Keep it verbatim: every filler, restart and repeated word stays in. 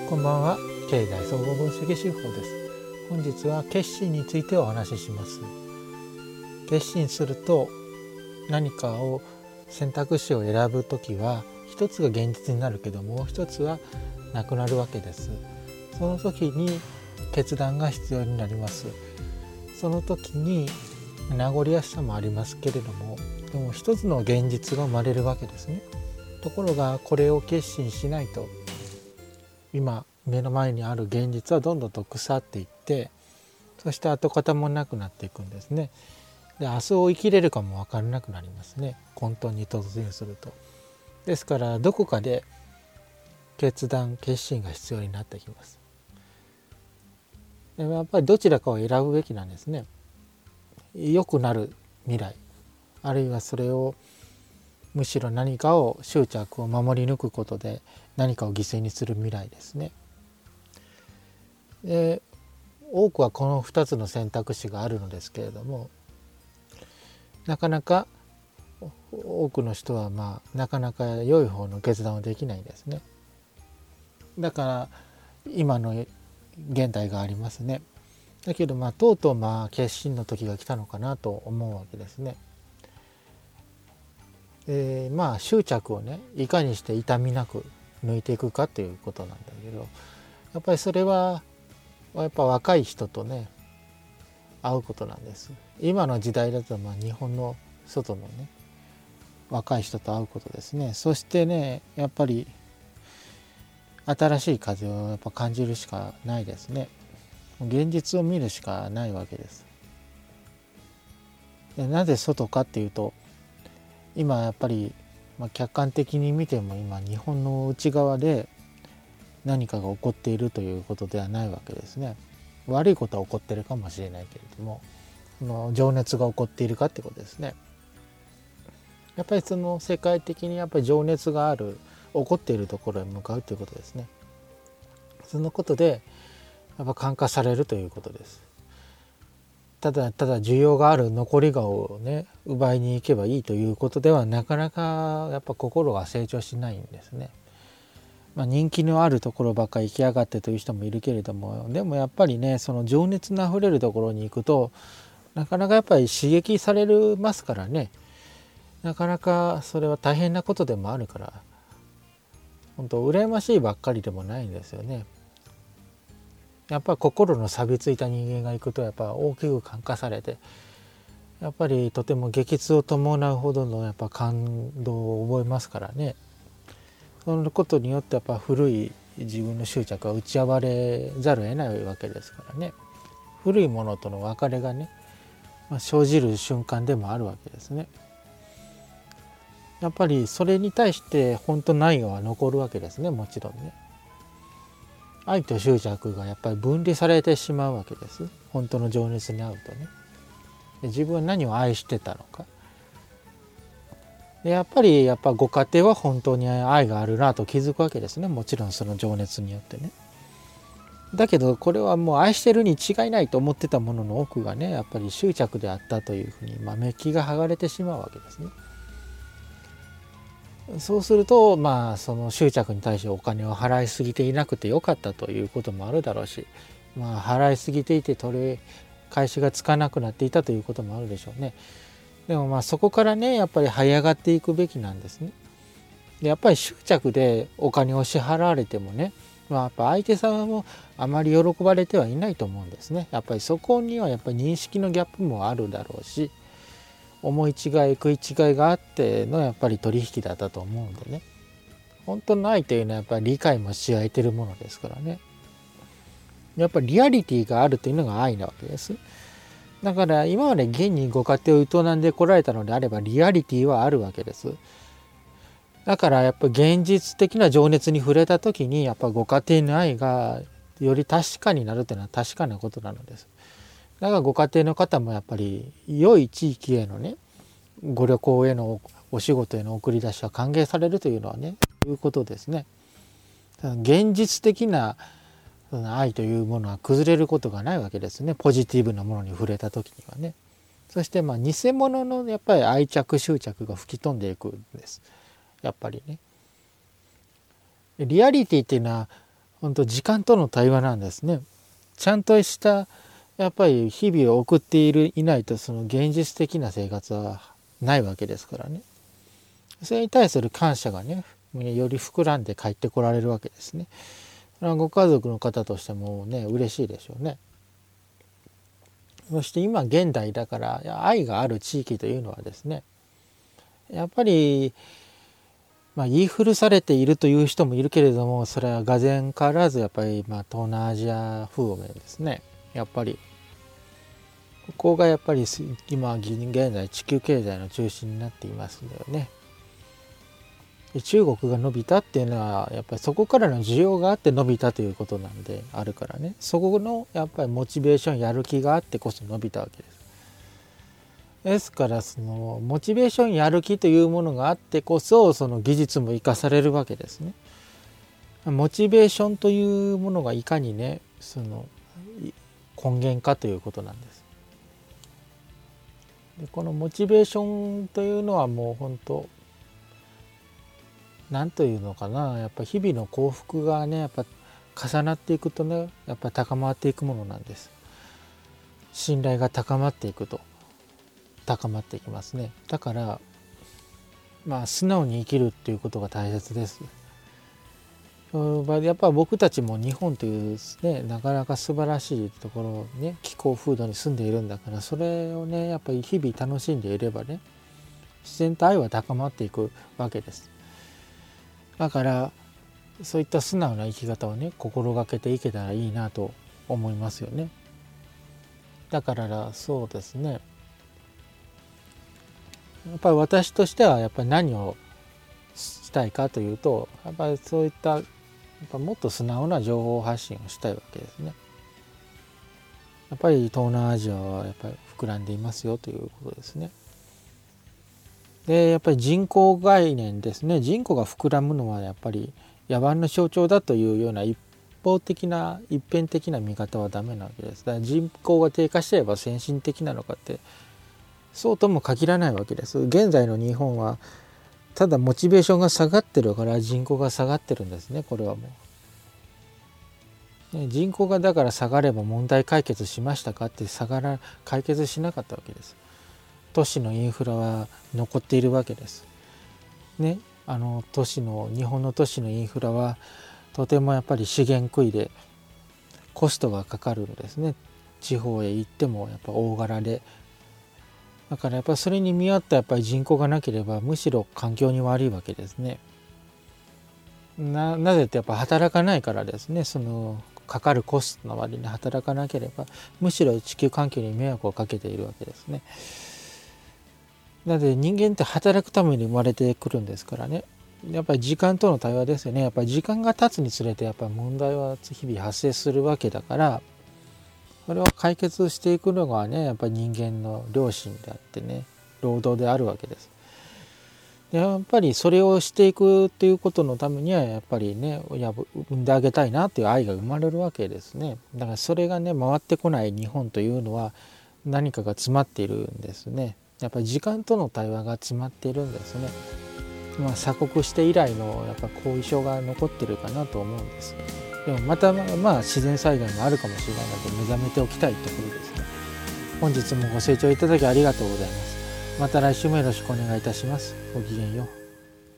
こんばんは。経済総合分析手法です。本日は決心についてお話しします。決心すると何かを選択肢を選ぶときは一つが現実になるけどもう一つはなくなるわけです。その時に決断が必要になります。その時に名残惜しさもありますけれども、でも一つの現実が生まれるわけですね。ところがこれを決心しないと今目の前にある現実はどんどんと腐っていって、そして跡形もなくなっていくんですね。で明日を生きれるかも分からなくなりますね、混沌に突入すると。ですからどこかで決断決心が必要になってきます。でやっぱりどちらかを選ぶべきなんですね。良くなる未来、あるいはそれをむしろ何かを執着を守り抜くことで何かを犠牲にする未来ですね。で多くはこのふたつの選択肢があるのですけれども、なかなか多くの人はまあなかなか良い方の決断をできないんですね。だから今の現代がありますね。だけどまあとうとうまあ決心の時が来たのかなと思うわけですね。えー、まあ執着をねいかにして痛みなく抜いていくかということなんだけど、やっぱりそれはやっぱ若い人とね会うことなんです。今の時代だとまあ日本の外のね若い人と会うことですね。そしてねやっぱり新しい風をやっぱ感じるしかないですね。現実を見るしかないわけです。でなぜ外かっていうと、今やっぱり、まあ、客観的に見ても今日本の内側で何かが起こっているということではないわけですね。悪いことは起こっているかもしれないけれども、その情熱が起こっているかってことですね。やっぱりその世界的にやっぱり情熱がある起こっているところへ向かうということですね。そのことでやっぱ感化されるということです。ただただ需要がある残り顔をね奪いに行けばいいということではなかなかやっぱ心が成長しないんですね。まあ、人気のあるところばっかり行きやがってという人もいるけれども、でもやっぱりねその情熱のあふれるところに行くとなかなかやっぱり刺激されますからね、なかなかそれは大変なことでもあるから、本当羨ましいばっかりでもないんですよね。やっぱり心の錆びついた人間が行くとやっぱ大きく感化されて、やっぱりとても激痛を伴うほどのやっぱ感動を覚えますからね。そのことによってやっぱ古い自分の執着は打ち破れざるを得ないわけですからね。古いものとの別れがね、まあ、生じる瞬間でもあるわけですね。やっぱりそれに対して本当の愛は残るわけですね。もちろんね、愛と執着がやっぱり分離されてしまうわけです。本当の情熱に合うとね。で自分は何を愛してたのか。でやっぱりやっぱご家庭は本当に愛があるなと気づくわけですね。もちろんその情熱によってね。だけどこれはもう愛してるに違いないと思ってたものの多くがねやっぱり執着であったというふうに、まあ、メッキが剥がれてしまうわけですね。そうするとまあその執着に対してお金を払いすぎていなくてよかったということもあるだろうし、まあ払いすぎていて取り返しがつかなくなっていたということもあるでしょうね。でもまあそこからねやっぱり這い上がっていくべきなんですね。でやっぱり執着でお金を支払われてもね、まあ、やっぱ相手様もあまり喜ばれてはいないと思うんですね。やっぱりそこにはやっぱり認識のギャップもあるだろうし、思い違い食い違いがあってのやっぱり取引だったと思うんでね、本当の愛というのはやっぱり理解もし合えてるものですからね。やっぱりリアリティがあるというのが愛なわけです。だから今まで現にご家庭を営んでこられたのであればリアリティはあるわけです。だからやっぱ現実的な情熱に触れた時にやっぱご家庭の愛がより確かになるというのは確かなことなのです。だからご家庭の方もやっぱり良い地域へのねご旅行へのお仕事への送り出しは歓迎されるというのはねいうことですね。現実的な愛というものは崩れることがないわけですね。ポジティブなものに触れた時にはね。そしてまあ偽物のやっぱり愛着執着が吹き飛んでいくんです。やっぱりね。リアリティっていうのは本当時間との対話なんですね。ちゃんとしたやっぱり日々を送っているいないとその現実的な生活はないわけですからね。それに対する感謝がねより膨らんで帰ってこられるわけですね。ご家族の方としてもね嬉しいでしょうね。そして今現代だから愛がある地域というのはですねやっぱり、まあ、言い古されているという人もいるけれどもそれはがぜん変わらずやっぱり、まあ、東南アジア風面ですね。やっぱりここがやっぱり今現在地球経済の中心になっていますのでね。中国が伸びたっていうのはやっぱりそこからの需要があって伸びたということなんであるからね。そこのやっぱりモチベーションやる気があってこそ伸びたわけです。ですからそのモチベーションやる気というものがあってこそその技術も生かされるわけですね。モチベーションというものがいかにねその根源かということなんです。でこのモチベーションというのはもう本当なんというのかなやっぱ日々の幸福がねやっぱ重なっていくとねやっぱ高まっていくものなんです。信頼が高まっていくと高まっていきますね。だからまあ素直に生きるっていうことが大切です。やっぱり僕たちも日本というねなかなか素晴らしいところね気候風土に住んでいるんだからそれをねやっぱり日々楽しんでいればね自然と愛は高まっていくわけです。だからそういった素直な生き方をね心がけていけたらいいなと思いますよね。だからそうですねやっぱり私としてはやっぱり何をしたいかというとやっぱりそういったやっぱもっと素直な情報発信をしたいわけですね。やっぱり東南アジアはやっぱり膨らんでいますよということですね。でやっぱり人口概念ですね。人口が膨らむのはやっぱり野蛮の象徴だというような一方的な一辺的な見方はダメなわけです。だから人口が低下していれば先進的なのかってそうとも限らないわけです。現在の日本はただモチベーションが下がってるから人口が下がってるんですね。これはもう、ね、人口がだから下がれば問題解決しましたかって下がら解決しなかったわけです。都市のインフラは残っているわけです。ね、あの都市の日本の都市のインフラはとてもやっぱり資源食いでコストがかかるんですね。地方へ行ってもやっぱ大柄でだからやっぱりそれに見合ったやっぱり人口がなければむしろ環境に悪いわけですね。な, なぜってやっぱ働かないからですね。そのかかるコストの割に働かなければむしろ地球環境に迷惑をかけているわけですね。なので人間って働くために生まれてくるんですからね。やっぱり時間との対話ですよね。やっぱり時間が経つにつれてやっぱり問題は日々発生するわけだからそれを解決していくのがねやっぱり人間の良心であってね労働であるわけです。でやっぱりそれをしていくっていうことのためにはやっぱりね産んであげたいなっていう愛が生まれるわけですね。だからそれがね回ってこない日本というのは何かが詰まっているんですね。やっぱり時間との対話が詰まっているんですね。まあ、鎖国して以来のやっぱ後遺症が残ってるかなと思うんです。でもまたまあ自然災害もあるかもしれないので目覚めておきたいところですね。本日もご清聴いただきありがとうございます。また来週もよろしくお願いいたします。ごきげんよう。